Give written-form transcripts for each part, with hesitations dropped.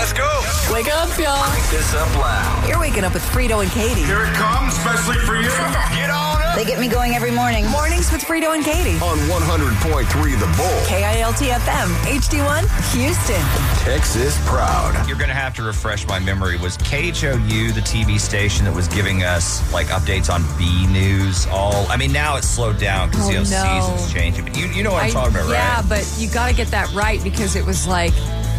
Let's go. Wake up, y'all. Crank this up loud. You're waking up with Frito and Katie. Here it comes, especially for you. Get on up. They get me going every morning. Mornings with Frito and Katie. On 100.3 The Bull. KILT FM, HD1, Houston. Texas proud. You're going to have to refresh my memory. Was KHOU the TV station that was giving us like updates on B News? Now it's slowed down because seasons changing. But you know what I'm talking about, right? Yeah, but you got to get that right because it was like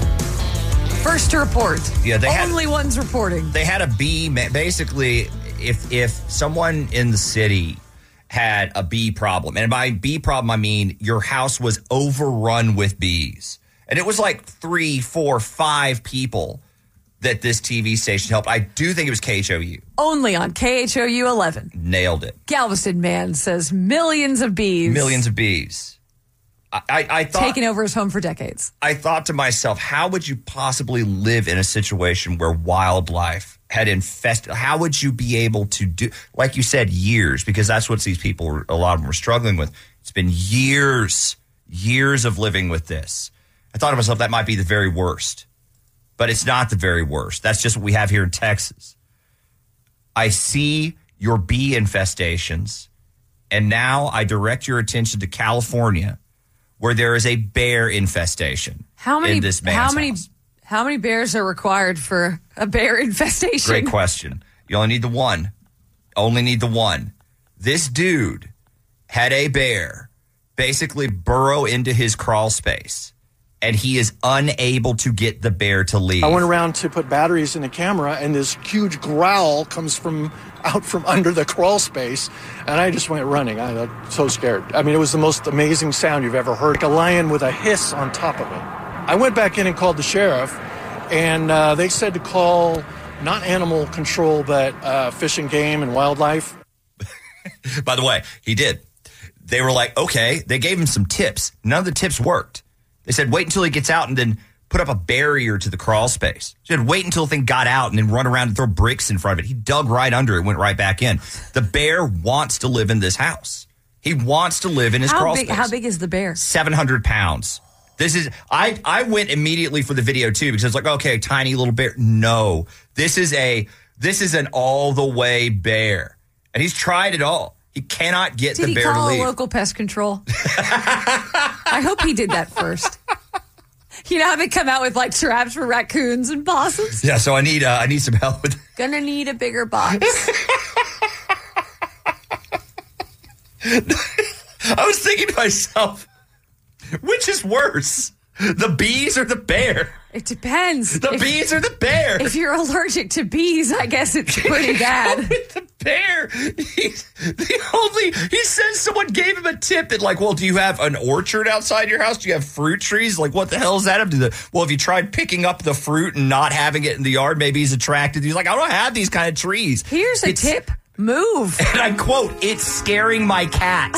first to report. Yeah, only ones reporting. They had a bee. Basically, if someone in the city had a bee problem, and by bee problem I mean your house was overrun with bees, and it was like 3, 4, 5 people that this TV station helped. I do think it was KHOU. Only on KHOU 11. Nailed it. Galveston man says millions of bees. Millions of bees. I thought taking over his home for decades. I thought to myself, how would you possibly live in a situation where wildlife had infested? How would you be able to do, like you said, years? Because that's what these people, a lot of them were struggling with. It's been years of living with this. I thought to myself, that might be the very worst. But it's not the very worst. That's just what we have here in Texas. I see your bee infestations, and now I direct your attention to California, where there is a bear infestation. In this man's house. How many bears are required for a bear infestation? Great question. You only need the one. Only need the one. This dude had a bear basically burrow into his crawl space, and he is unable to get the bear to leave. I went around to put batteries in the camera, and this huge growl comes out from under the crawl space, and I just went running. I got so scared. I mean, it was the most amazing sound you've ever heard. Like a lion with a hiss on top of it. I went back in and called the sheriff, and they said to call not animal control, but Fish and Game and Wildlife. By the way, he did. They were like, okay. They gave him some tips. None of the tips worked. They said, wait until he gets out and then put up a barrier to the crawl space. He said, wait until the thing got out and then run around and throw bricks in front of it. He dug right under it, went right back in. The bear wants to live in this house. He wants to live in his crawl space. How big is the bear? 700 pounds. This is, I went immediately for the video too because it's like, okay, tiny little bear. No, this is an all the way bear. And he's tried it all. He cannot get the bear to leave. Did he call local pest control? I hope he did that first. You know how they come out with like traps for raccoons and possums? Yeah, so I need some help with. Gonna need a bigger box. I was thinking to myself, which is worse, the bees or the bear? It depends. The bees or the bear? If you're allergic to bees, I guess it's pretty bad. With the bear, he says someone gave him a tip that like, well, do you have an orchard outside your house? Do you have fruit trees? Like, what the hell is that up to? Well, if you tried picking up the fruit and not having it in the yard, maybe he's attracted. He's like, I don't have these kind of trees. Here's a tip. Move. And I quote, it's scaring my cat.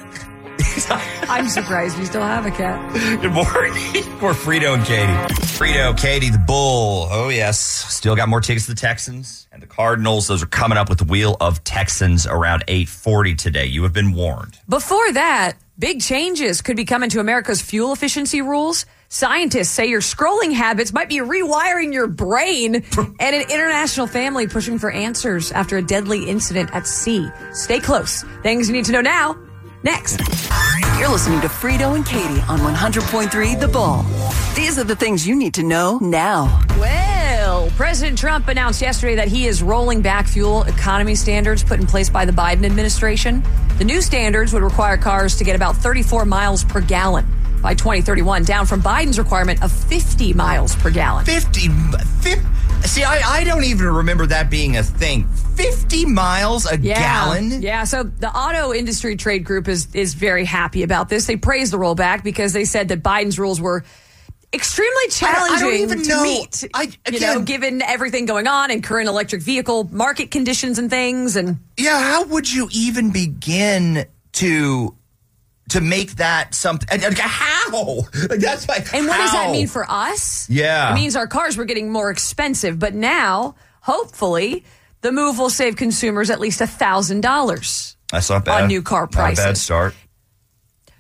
I'm surprised we still have a cat. Good morning. We're Frito and Katie. Frito, Katie, the Bull. Oh, yes. Still got more tickets to the Texans and the Cardinals. Those are coming up with the Wheel of Texans around 8:40 today. You have been warned. Before that, big changes could be coming to America's fuel efficiency rules. Scientists say your scrolling habits might be rewiring your brain, and an international family pushing for answers after a deadly incident at sea. Stay close. Things you need to know now. Next. You're listening to Frito and Katie on 100.3 The Bull. These are the things you need to know now. Well, President Trump announced yesterday that he is rolling back fuel economy standards put in place by the Biden administration. The new standards would require cars to get about 34 miles per gallon by 2031, down from Biden's requirement of 50 miles per gallon. 50? See, I don't even remember that being a thing. 50 miles a gallon? Yeah, so the auto industry trade group is very happy about this. They praised the rollback because they said that Biden's rules were extremely challenging to meet. Given everything going on and current electric vehicle market conditions and things. And yeah, how would you even begin to make that something? How? That's like, and what does that mean for us? Yeah. It means our cars were getting more expensive. But now, hopefully, the move will save consumers at least $1,000. That's not bad. On new car prices. Not a bad start.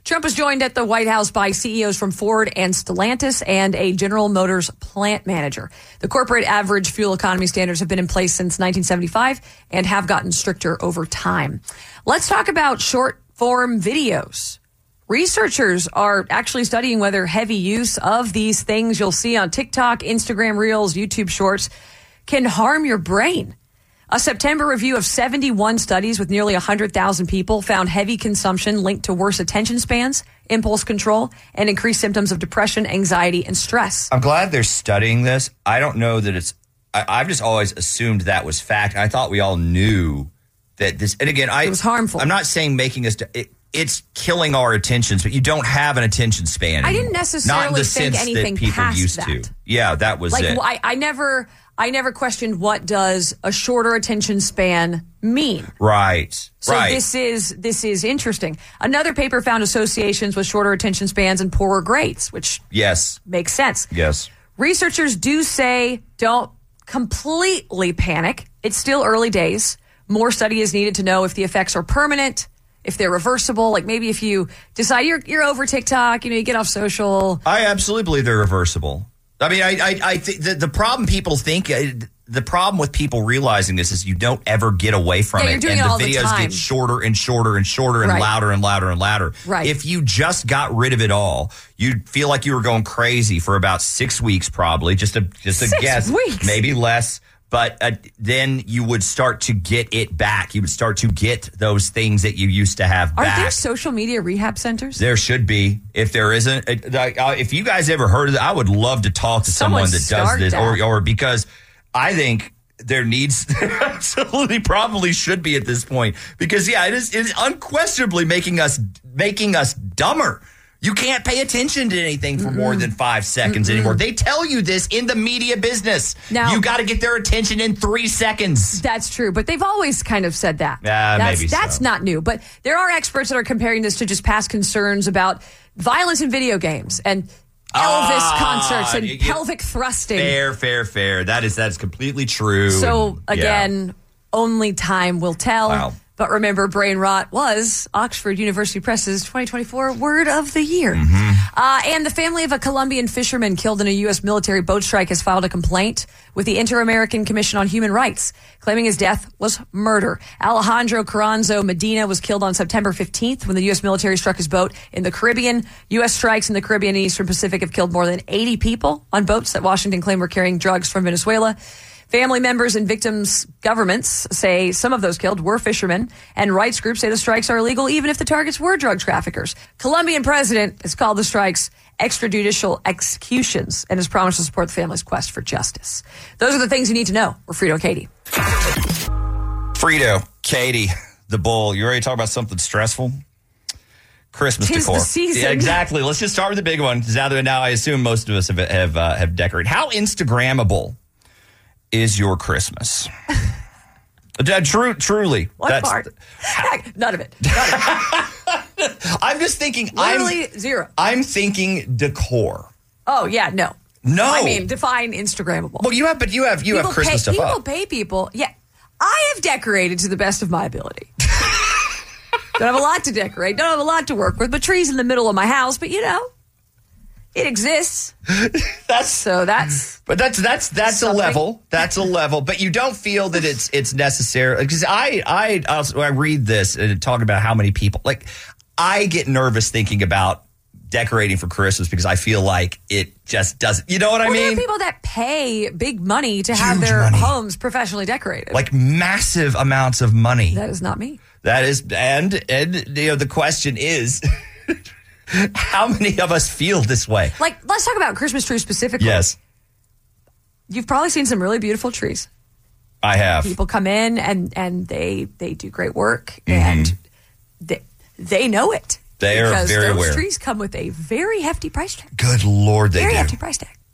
Trump was joined at the White House by CEOs from Ford and Stellantis and a General Motors plant manager. The corporate average fuel economy standards have been in place since 1975 and have gotten stricter over time. Let's talk about short form videos. Researchers are actually studying whether heavy use of these things you'll see on TikTok, Instagram Reels, YouTube Shorts can harm your brain. A September review of 71 studies with nearly 100,000 people found heavy consumption linked to worse attention spans, impulse control, and increased symptoms of depression, anxiety, and stress. I'm glad they're studying this. I don't know that it's... I've just always assumed that was fact. I thought we all knew that this... And again, it was harmful. I'm not saying making us... It's killing our attentions, but you don't have an attention span anymore. I didn't necessarily not in the think sense anything that people past used that. to. Yeah, that was it. I never questioned what does a shorter attention span mean. Right. So this is interesting. Another paper found associations with shorter attention spans and poorer grades, which makes sense. Yes. Researchers do say don't completely panic. It's still early days. More study is needed to know if the effects are permanent, if they're reversible. Like maybe if you decide you're over TikTok, you get off social. I absolutely believe they're reversible. I mean, I think the problem people think, the problem with people realizing this is you don't ever get away from it. You're doing and it all the the videos time. get shorter and shorter and shorter and louder and louder and louder. Right. If you just got rid of it all, you'd feel like you were going crazy for about 6 weeks, probably. Just a guess. 6 weeks. Maybe less. But then you would start to get it back. You would start to get those things that you used to have back. Are there social media rehab centers? There should be. If there isn't, if you guys ever heard of it, I would love to talk to someone that does this, or because I think there absolutely probably should be at this point, because it is unquestionably making us dumber. You can't pay attention to anything for more than 5 seconds anymore. They tell you this in the media business. Now, you got to get their attention in 3 seconds. That's true, but they've always kind of said that. That's not new. But there are experts that are comparing this to just past concerns about violence in video games and Elvis concerts and pelvic thrusting. Fair. That's completely true. So again, only time will tell. Wow. But remember, brain rot was Oxford University Press's 2024 Word of the Year. And the family of a Colombian fisherman killed in a U.S. military boat strike has filed a complaint with the Inter-American Commission on Human Rights, claiming his death was murder. Alejandro Carranzo Medina was killed on September 15th when the U.S. military struck his boat in the Caribbean. U.S. strikes in the Caribbean and Eastern Pacific have killed more than 80 people on boats that Washington claimed were carrying drugs from Venezuela. Family members and victims' governments say some of those killed were fishermen, and rights groups say the strikes are illegal even if the targets were drug traffickers. Colombian president has called the strikes extrajudicial executions and has promised to support the family's quest for justice. Those are the things you need to know. We're Frito and Katie. Frito, Katie, the bull. You ready to talk about something stressful? Christmas Tis decor. the season. Yeah, exactly. Let's just start with the big one. Now I assume most of us have decorated. How Instagrammable is your Christmas? Truly. What part? None of it. I'm just thinking. Literally zero. I'm thinking decor. Oh yeah, no. I mean, define Instagrammable. Well, you have Christmas stuff up. People pay people. Yeah, I have decorated to the best of my ability. Don't have a lot to decorate. Don't have a lot to work with. But trees in the middle of my house. But it exists. That's a level. That's a level. But you don't feel that it's necessary, because I read this and talk about how many people, like, I get nervous thinking about decorating for Christmas because I feel like it just doesn't. You know what I mean? There are people that pay big money to have their homes professionally decorated, like massive amounts of money. That is not me. That is, and the question is. How many of us feel this way? Like, let's talk about Christmas trees specifically. Yes. You've probably seen some really beautiful trees. I have. People come in and they do great work, and they know it. They are very aware. Those trees come with a very hefty price tag. Good Lord, they do. Very hefty price tag.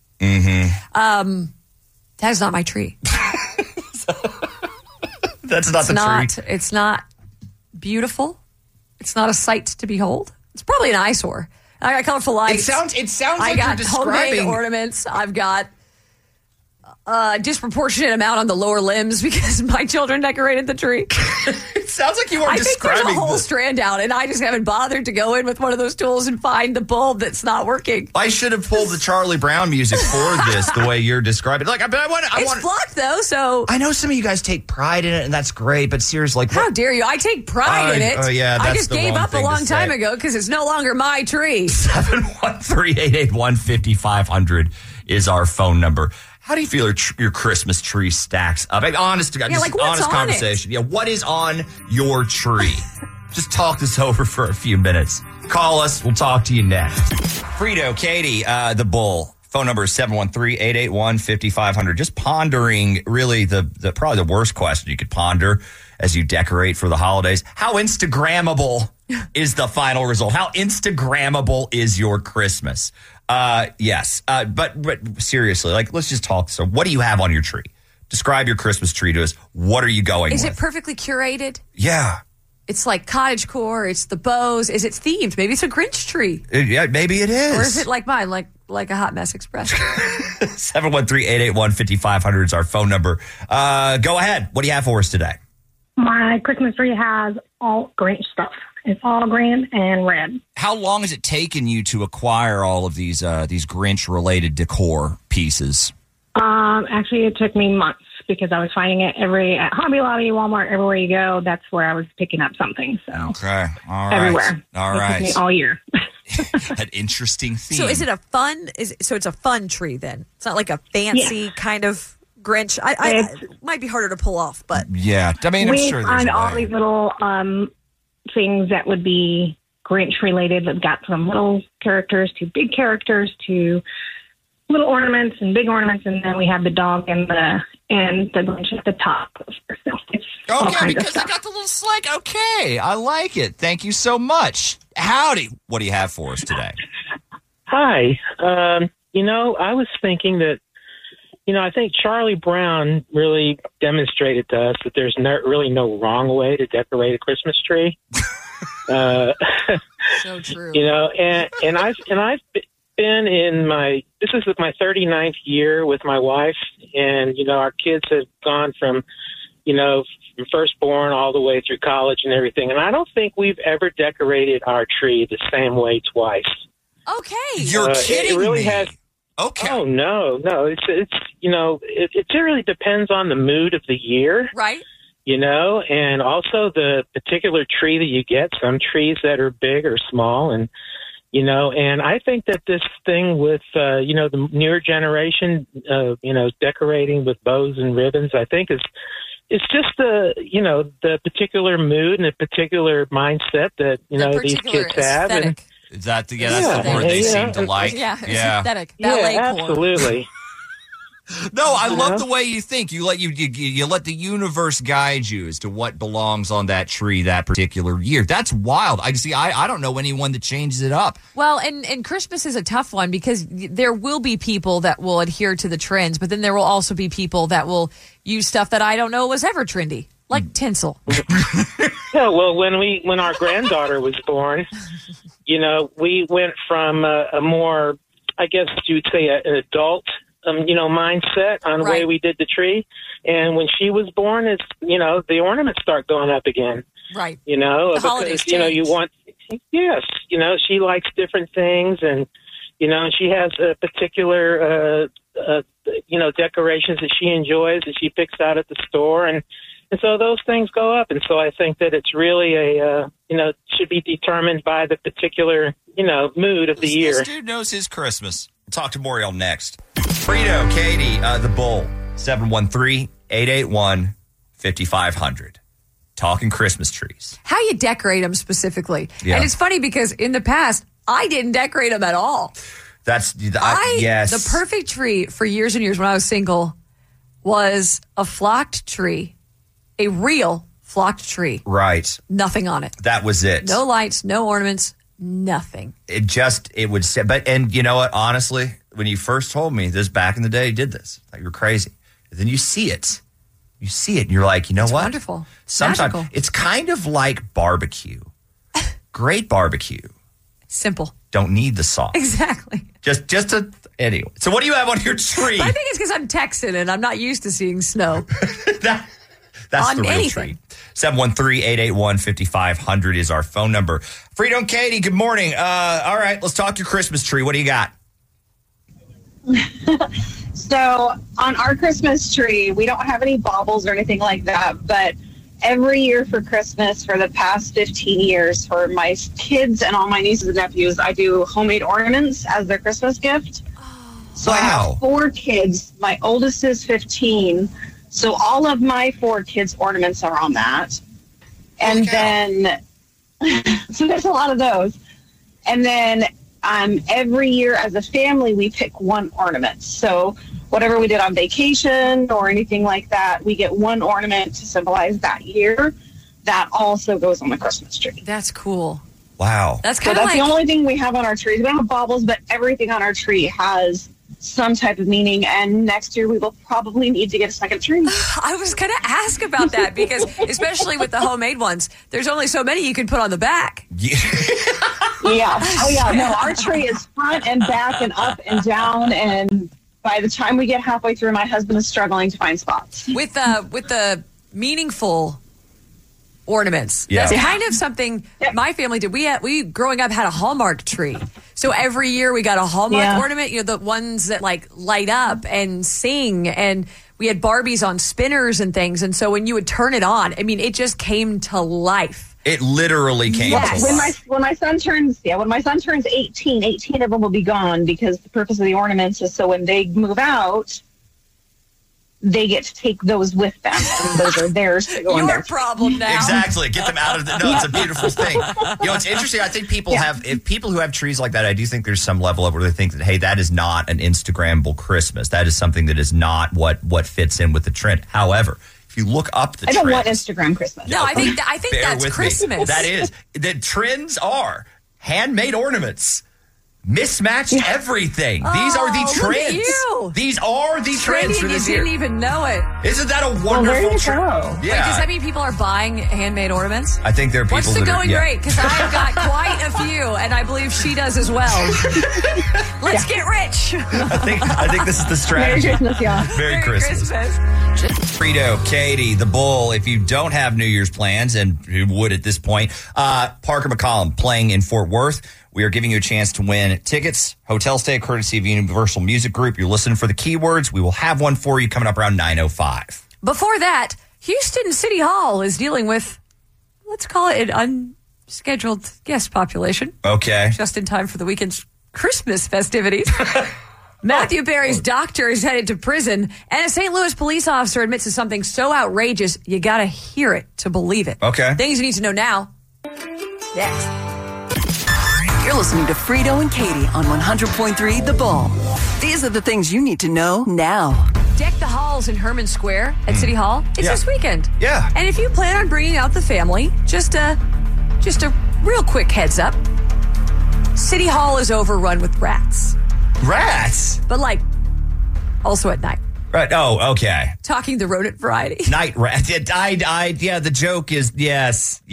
That is not my tree. That's not the tree. It's not beautiful. It's not a sight to behold. It's probably an eyesore. I got colorful lights. It sounds I like got you're homemade describing ornaments. I've got a disproportionate amount on the lower limbs because my children decorated the tree. It sounds like you are I think describing there's a whole strand out, and I just haven't bothered to go in with one of those tools and find the bulb that's not working. I should have pulled the Charlie Brown music for this the way you're describing. Like, I It's flocked, though, so... I know some of you guys take pride in it, and that's great, but seriously, like... How dare you? I take pride in it. Yeah, I that's just the gave wrong up a thing to long time say. ago because it's no longer my tree. 713-881-5500 is our phone number. How do you feel your Christmas tree stacks up? Like, honest to God, just like, what's honest on conversation. Yeah, what is on your tree? Just talk this over for a few minutes. Call us. We'll talk to you next. Frito, Katie, the bull. Phone number is 713-881-5500. Just pondering really the probably the worst question you could ponder as you decorate for the holidays. How Instagrammable is the final result? How Instagrammable is your Christmas? Yes. But seriously, like, let's just talk. So what do you have on your tree? Describe your Christmas tree to us. What are you going Is with? it perfectly curated? Yeah. It's like cottagecore. It's the bows. Is it themed? Maybe it's a Grinch tree. Yeah, maybe it is. Or is it like mine, like a Hot Mess Express? 713-881-5500 is our phone number. Go ahead. What do you have for us today? My Christmas tree has all Grinch stuff. It's all green and red. How long has it taken you to acquire all of these Grinch-related decor pieces? Actually, it took me months because I was finding it at Hobby Lobby, Walmart, everywhere you go. That's where I was picking up something. So Okay. All right. everywhere. All It right. took me all year. An interesting theme. So is it a fun? So it's a fun tree then? It's not like a fancy kind of Grinch. It might be harder to pull off, but Yeah. I mean, I'm We sure there's find a all way. these little things that would be Grinch related. They've got from little characters to big characters to little ornaments and big ornaments, and then we have the dog and the Grinch at the top. So it's all Okay, kinds of because they stuff. got the little sled. Okay, I like it. Thank you so much. Howdy. What do you have for us today? Hi. I was thinking that, I think Charlie Brown really demonstrated to us that there's really no wrong way to decorate a Christmas tree. so true. And I've been this is my 39th year with my wife, and, our kids have gone from firstborn all the way through college and everything. And I don't think we've ever decorated our tree the same way twice. Okay. You're kidding it really me. has. Okay. Oh no! It really depends on the mood of the year, Right. and also the particular tree that you get. Some trees that are big or small, and and I think that this thing with the newer generation, decorating with bows and ribbons, I think it's just the particular mood and the particular mindset that these kids have. And, aesthetic. Is that that's the word they seem to like? Yeah, aesthetic. Ballet yeah, core. absolutely. No, I love the way you think. You let the universe guide you as to what belongs on that tree that particular year. That's wild. I don't know anyone that changes it up. Well, and Christmas is a tough one because there will be people that will adhere to the trends, but then there will also be people that will use stuff that I don't know was ever trendy, like tinsel. Yeah, well, when our granddaughter was born, we went from a more, I guess you would say, an adult, mindset on the way we did the tree. And when she was born, it's, the ornaments start going up again. Right. The holidays because, you change. want, yes, she likes different things, and, she has a particular, decorations that she enjoys that she picks out at the store. And so those things go up. And so I think that it's really should be determined by the particular, mood of the year. This dude knows his Christmas. We'll talk to Moriel next. Frito, Katie, the bull, 713-881-5500. Talking Christmas trees. How you decorate them specifically. Yeah. And it's funny because in the past, I didn't decorate them at all. That's, yes. yes. The perfect tree for years and years when I was single was a flocked tree, a real flocked tree. Right. Nothing on it. That was it. No lights, no ornaments, nothing. It would say, but, and you know what, honestly, when you first told me this back in the day, you did this. I thought you were crazy. And then you see it. You see it and you're like, you know It's what? wonderful. Sometimes Magical. it's kind of like barbecue. Great barbecue. Simple. don't need the song. Exactly. Anyway. So what do you have on your tree? I think it's because I'm Texan and I'm not used to seeing snow. That's on the real anything. treat. 713-881-5500 is our phone number. Frito and Katie, good morning. All right, let's talk your Christmas tree. What do you got? So on our Christmas tree, we don't have any baubles or anything like that, but every year for Christmas for the past 15 years for my kids and all my nieces and nephews, I do homemade ornaments as their Christmas gift. So I have 4 kids. My oldest is 15. So all of my 4 kids' ornaments are on that. And then, so there's a lot of those. And then every year as a family, we pick one ornament. So whatever we did on vacation or anything like that, we get one ornament to symbolize that year. That also goes on the Christmas tree. That's cool. Wow. That's kind of that's the only thing we have on our tree. We don't have baubles, but everything on our tree has some type of meaning, and next year we will probably need to get a second tree. I was going to ask about that because, especially with the homemade ones, there's only so many you can put on the back. Yeah. Yeah. Oh, yeah. No, our tree is front and back and up and down, and by the time we get halfway through, my husband is struggling to find spots. With the meaningful ornaments. Yeah. That's kind of something my family did. We growing up had a Hallmark tree. So every year we got a Hallmark ornament, the ones that like light up and sing, and we had Barbies on spinners and things. And so when you would turn it on, I mean, it just came to life. It literally came to life. When my son turns 18 of them will be gone, because the purpose of the ornaments is so when they move out, they get to take those with them, and those are theirs to go in Your there. problem now. Exactly. Get them out of the... No, it's a beautiful thing. It's interesting. I think people who have trees like that, I do think there's some level of where they think that, hey, that is not an Instagrammable Christmas. That is something that is not what fits in with the trend. However, if you look up the trends... I don't want Instagram Christmas. No, I think that's Christmas. That is. The trends are handmade ornaments. Mismatched everything. These are the look at trends. you. These are the trends for this you year. didn't even know it. Isn't that a wonderful trend? Wait, does that mean people are buying handmade ornents? I think there are people What's the that going rate? Because I've got quite a few, and I believe she does as well. Let's get rich. I think this is the strategy. Merry Christmas, y'all. Merry Christmas. Frito, Katie, the Bull. If you don't have New Year's plans, and who would at this point, Parker McCollum playing in Fort Worth. We are giving you a chance to win tickets, hotel stay, courtesy of Universal Music Group. You're listening for the keywords. We will have one for you coming up around 9:05. Before that, Houston City Hall is dealing with, let's call it an unscheduled guest population. Okay. Just in time for the weekend's Christmas festivities. Matthew Perry's doctor is headed to prison, and a St. Louis police officer admits to something so outrageous, you got to hear it to believe it. Okay. Things you need to know now. Next. You're listening to Frito and Katie on 100.3 The Bull. These are the things you need to know now. Deck the halls in Herman Square at City Hall. It's this weekend. Yeah. And if you plan on bringing out the family, just a real quick heads up. City Hall is overrun with rats. Rats? But also at night. Right. Oh, okay. Talking the rodent variety. Night rat. Yeah, the joke is yes.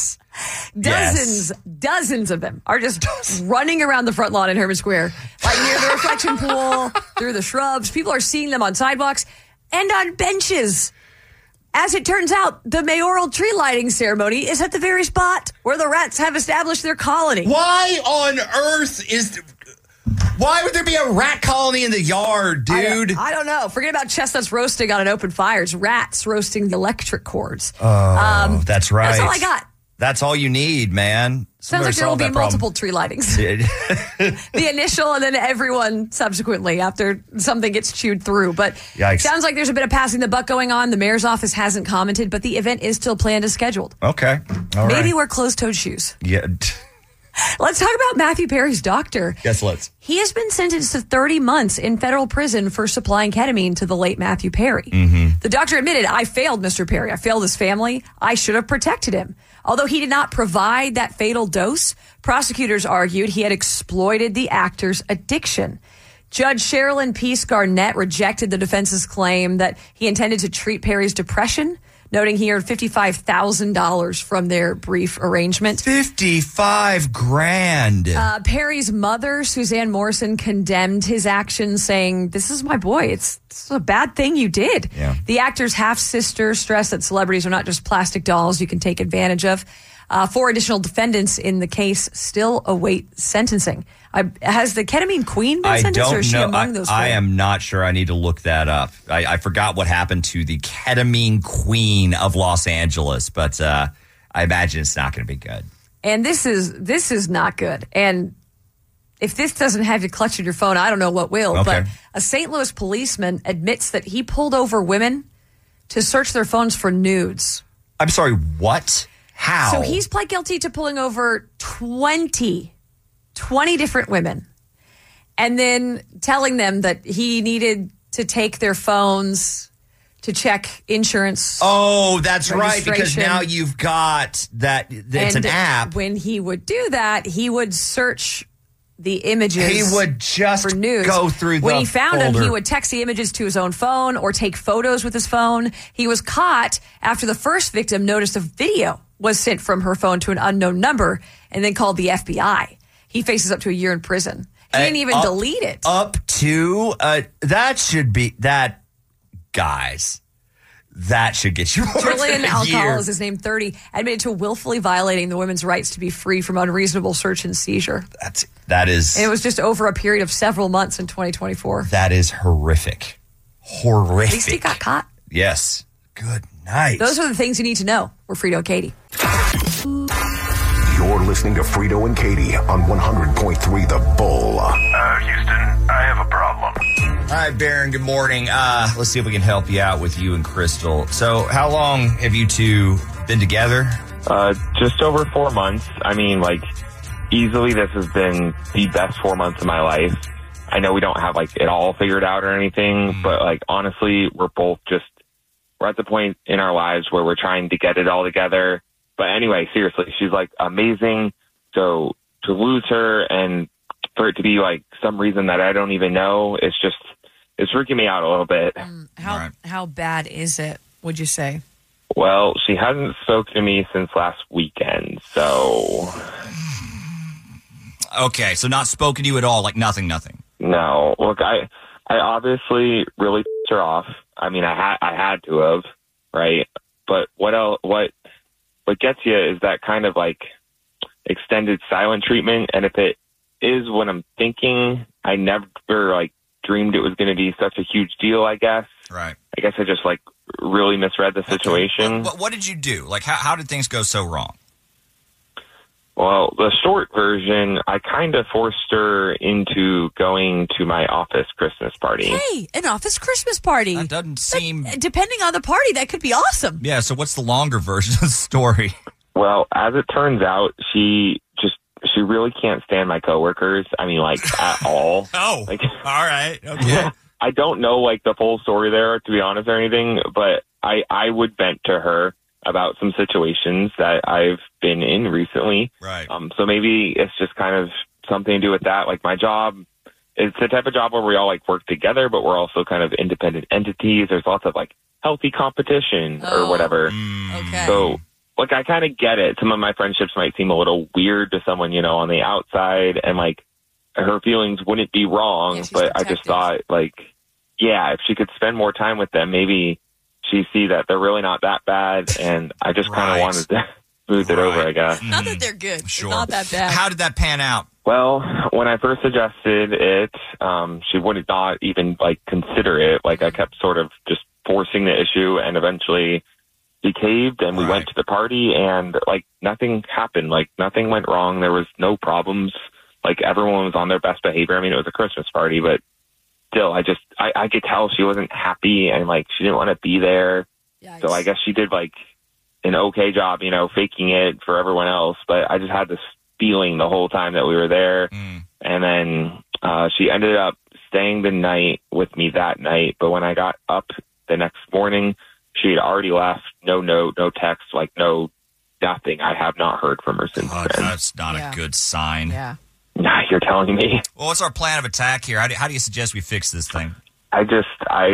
Dozens of them are just running around the front lawn in Herman Square, like near the reflection pool, through the shrubs. People are seeing them on sidewalks and on benches. As it turns out, the mayoral tree lighting ceremony is at the very spot where the rats have established their colony. Why on earth why would there be a rat colony in the yard, dude? I don't know. Forget about chestnuts roasting on an open fire. It's rats roasting the electric cords. Oh, that's right. That's all I got. That's all you need, man. Sounds like there will be multiple tree lightings. The initial and then everyone subsequently after something gets chewed through. But Yikes. Sounds like there's a bit of passing the buck going on. The mayor's office hasn't commented, but the event is still planned as scheduled. Okay. All Maybe right. wear closed-toed shoes. Yeah. Let's talk about Matthew Perry's doctor. Yes, let's. He has been sentenced to 30 months in federal prison for supplying ketamine to the late Matthew Perry. Mm-hmm. The doctor admitted, I failed Mr. Perry. I failed his family. I should have protected him. Although he did not provide that fatal dose, prosecutors argued he had exploited the actor's addiction. Judge Sherilyn Peace Garnett rejected the defense's claim that he intended to treat Perry's depression, noting he earned $55,000 from their brief arrangement. $55,000. Perry's mother, Suzanne Morrison, condemned his actions, saying, "This is my boy. It's a bad thing you did." Yeah. The actor's half-sister stressed that celebrities are not just plastic dolls you can take advantage of. 4 additional defendants in the case still await sentencing. Has the ketamine queen been sentenced, or is she among those 4? I am not sure. I need to look that up. I forgot what happened to the ketamine queen of Los Angeles, but I imagine it's not going to be good. And this is not good. And if this doesn't have you clutching your phone, I don't know what will. Okay. But a St. Louis policeman admits that he pulled over women to search their phones for nudes. I'm sorry, what? How? So he's pled guilty to pulling over 20 different women and then telling them that he needed to take their phones to check insurance. Oh, that's right, because registration. now you've got that. It's an app. When he would do that, he would search the images. He would just for news. go through the When he found folder. them, he would text the images to his own phone or take photos with his phone. He was caught after the first victim noticed a video was sent from her phone to an unknown number and then called the FBI. He faces up to a year in prison. He didn't even delete it. Up to that should be that, guys. That should get you more Julian than a year. Alcala is his name, 30, admitted to willfully violating the women's rights to be free from unreasonable search and seizure. That is. And it was just over a period of several months in 2024. That is horrific. Horrific. At least he got caught. Yes. Good night. Those are the things you need to know. We're Frito and Katie. You're listening to Frito and Katie on 100.3 The Bull. Houston, I have a problem. Hi, Baron. Good morning. Let's see if we can help you out with you and Crystal. So how long have you two been together? Just over 4 months. I mean, like, easily this has been the best 4 months of my life. I know we don't have, like, it all figured out or anything, but, like, honestly, we're at the point in our lives where we're trying to get it all together. But anyway, seriously, she's, like, amazing. So to lose her and for it to be, like, some reason that I don't even know, it's freaking me out a little bit. How bad is it, would you say? Well, she hasn't spoken to me since last weekend, so... Okay, so not spoken to you at all, like nothing. No. Look, I obviously really pissed her off. I mean, I had to have, right? But what gets you is that kind of, like, extended silent treatment, and if it is what I'm thinking, I never, like, dreamed it was going to be such a huge deal, I guess. Right. I guess I just, like, really misread the situation. What did you do? Like, how did things go so wrong? Well, the short version, I kind of forced her into going to my office Christmas party. Hey, an office Christmas party. That doesn't seem... Depending on the party, that could be awesome. Yeah, so what's the longer version of the story? Well, as it turns out, she really can't stand my coworkers. I mean, like, at all. Oh, like, all right. Okay. I don't know, like, the full story there, to be honest, or anything, but I would vent to her about some situations that I've been in recently. Right. So maybe it's just kind of something to do with that. Like, my job, it's the type of job where we all, like, work together, but we're also kind of independent entities. There's lots of, like, healthy competition or whatever. Okay. So, look, I kind of get it. Some of my friendships might seem a little weird to someone, you know, on the outside, and, like, her feelings wouldn't be wrong, but I just thought, like, yeah, if she could spend more time with them, maybe she see that they're really not that bad, and I just kind of wanted to smooth it over, I guess. Not that they're good. Sure. It's not that bad. How did that pan out? Well, when I first suggested it, she would not even, like, consider it. Like, I kept sort of just forcing the issue, and eventually she caved, and we went to the party, and, like, nothing happened. Like, nothing went wrong. There was no problems. Like, everyone was on their best behavior. I mean, it was a Christmas party, but still, I could tell she wasn't happy, and, like, she didn't want to be there. Yikes. So I guess she did, like, an okay job, you know, faking it for everyone else. But I just had this feeling the whole time that we were there. And then she ended up staying the night with me that night. But when I got up the next morning, she had already left. No note, no text, like, no nothing. I have not heard from her since then. That's not a good sign. Yeah. Nah, you're telling me. Well, what's our plan of attack here? How do you suggest we fix this thing? I've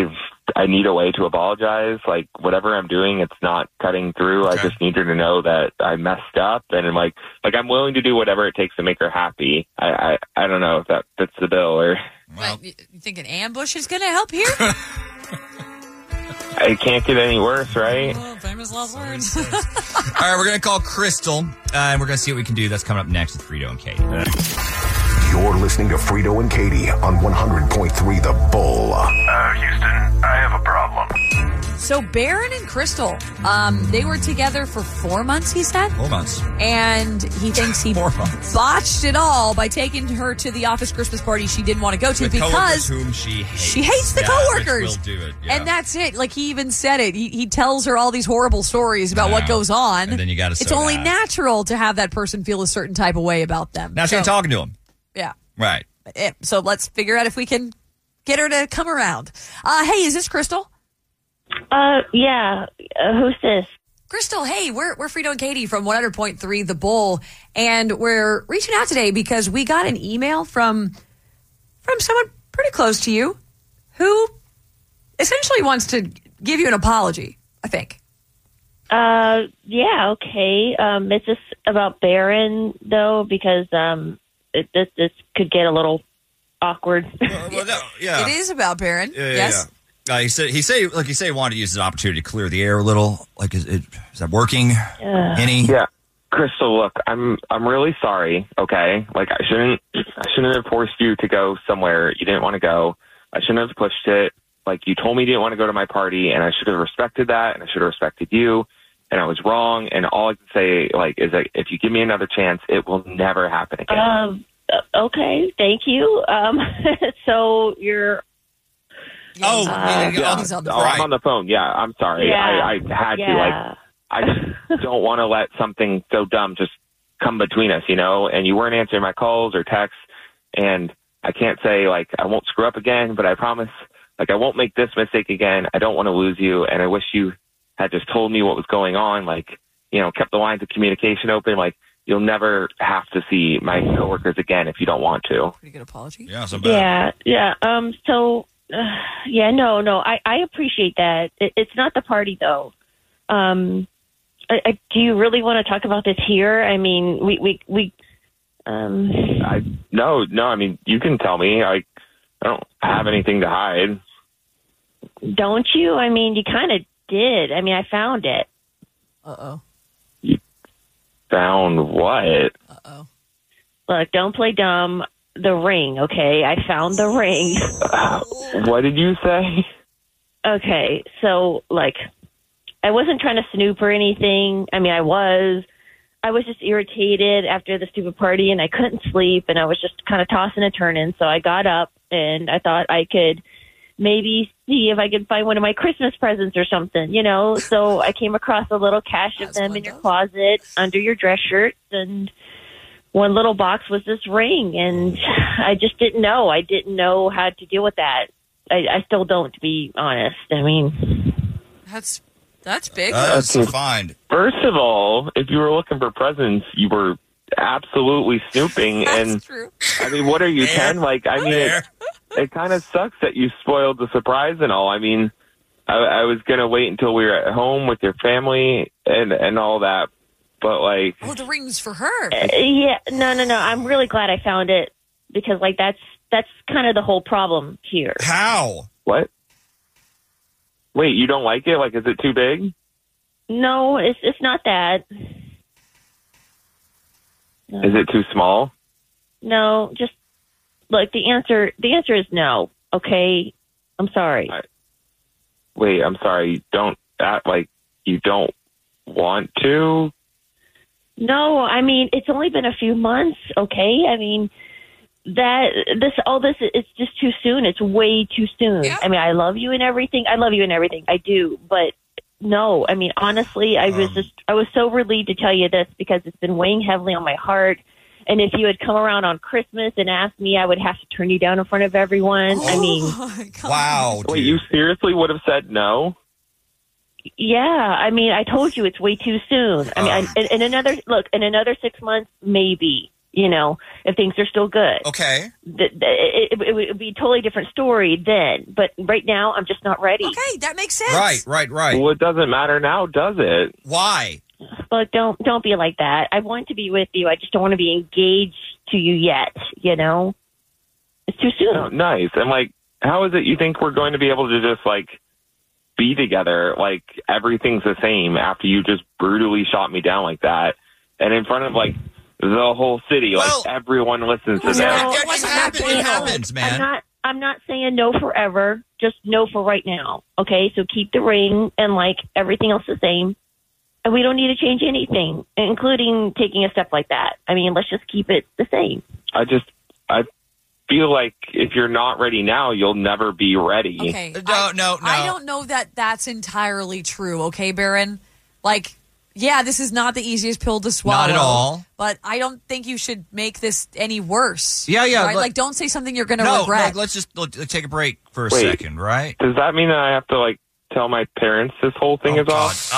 I need a way to apologize. Like, whatever I'm doing, it's not cutting through. Okay. I just need her to know that I messed up, and I'm like I'm willing to do whatever it takes to make her happy. I don't know if that fits the bill or. Well, you think an ambush is going to help here? It can't get any worse, right? Oh, famous last words. All right, we're going to call Crystal, and we're going to see what we can do. That's coming up next with Frito and Katie. You're listening to Frito and Katie on 100.3 The Bull. Houston, I have a problem. So Barron and Crystal, they were together for 4 months, he said? 4 months. And he thinks he 4 months. botched it all by taking her to the office Christmas party she didn't want to go to With because coworkers whom she hates. She hates the Yeah, coworkers. Rich will do it. Yeah. And that's it. Like, he even said it. He tells her all these horrible stories about what goes on. And then you got to It's only natural to have that person feel a certain type of way about them. Now she's talking to him. Yeah. Right. So let's figure out if we can get her to come around. Hey, is this Crystal? Yeah. Who's this? Crystal, hey, we're Frito and Katie from 100.3 The Bull, and we're reaching out today because we got an email from someone pretty close to you who essentially wants to give you an apology, I think. Yeah, okay. Is this about Barron, though? Because this could get a little awkward. Yeah. It is about Barron. Yes. Yeah. He said he wanted to use the opportunity to clear the air a little. Like, is that working? Any? Yeah, Crystal. Look, I'm really sorry. Okay, like I shouldn't have forced you to go somewhere you didn't want to go. I shouldn't have pushed it. Like, you told me you didn't want to go to my party, and I should have respected that, and I should have respected you. And I was wrong. And all I can say, is that if you give me another chance, it will never happen again. Okay, thank you. So you're. He's on the phone. I'm on the phone. Yeah, I'm sorry. Yeah. I had to. I just don't want to let something so dumb just come between us, And you weren't answering my calls or texts, and I can't say I won't screw up again, but I promise, I won't make this mistake again. I don't want to lose you, and I wish you had just told me what was going on, kept the lines of communication open, you'll never have to see my coworkers again if you don't want to. Pretty good apology. Yeah, so bad. Yeah. No. I appreciate that. It's not the party, though. Do you really want to talk about this here? I mean, No. I mean, you can tell me. I don't have anything to hide. Don't you? I mean, you kind of did. I mean, I found it. Uh-oh. You found what? Uh-oh. Look, don't play dumb. The ring, okay? I found the ring. What did you say? Okay, so, I wasn't trying to snoop or anything. I mean, I was just irritated after the stupid party, and I couldn't sleep, and I was just kind of tossing and turning. So I got up, and I thought I could maybe see if I could find one of my Christmas presents or something, So I came across a little cache of them in your closet under your dress shirts, and one little box was this ring, and I just didn't know. I didn't know how to deal with that. I still don't, to be honest. I mean, That's big. That's a find. First of all, if you were looking for presents, you were absolutely snooping. That's and true. I mean, what are you, 10? It kind of sucks that you spoiled the surprise and all. I mean, I was going to wait until we were at home with your family and all that. But the ring's for her. Yeah, no. I'm really glad I found it because that's kind of the whole problem here. How? What? Wait, you don't like it? Is it too big? No, it's not that. No. Is it too small? No, just the answer is no. Okay, I'm sorry. Wait, I'm sorry. You don't act like you don't want to? No, I mean, it's only been a few months, okay? I mean, it's just too soon. It's way too soon. Yeah. I mean, I love you and everything. I do. But no, I mean, honestly, I was so relieved to tell you this because it's been weighing heavily on my heart. And if you had come around on Christmas and asked me, I would have to turn you down in front of everyone. I mean, wow. Wait, you seriously would have said no? Yeah, I mean, I told you it's way too soon. I mean, in another 6 months, maybe. if things are still good. Okay. It would be a totally different story then. But right now, I'm just not ready. Okay, that makes sense. Right. Well, it doesn't matter now, does it? Why? But don't be like that. I want to be with you. I just don't want to be engaged to you yet, It's too soon. Oh, nice. And, like, how is it you think we're going to be able to just, like, be together, like, everything's the same after you just brutally shot me down like that? And in front of, like, the whole city, everyone listens to that. It happens, man. I'm not saying no forever, just no for right now. Okay, so keep the ring and like everything else the same. And we don't need to change anything, including taking a step like that. I mean, let's just keep it the same. I feel like if you're not ready now, you'll never be ready. Okay. No. I don't know that that's entirely true, okay, Baron? Like, yeah, this is not the easiest pill to swallow. Not at all. But I don't think you should make this any worse. Yeah. Right? Like, don't say something you're going to regret. No, let's take a break for a second, right? Does that mean that I have to, like, tell my parents this whole thing is off?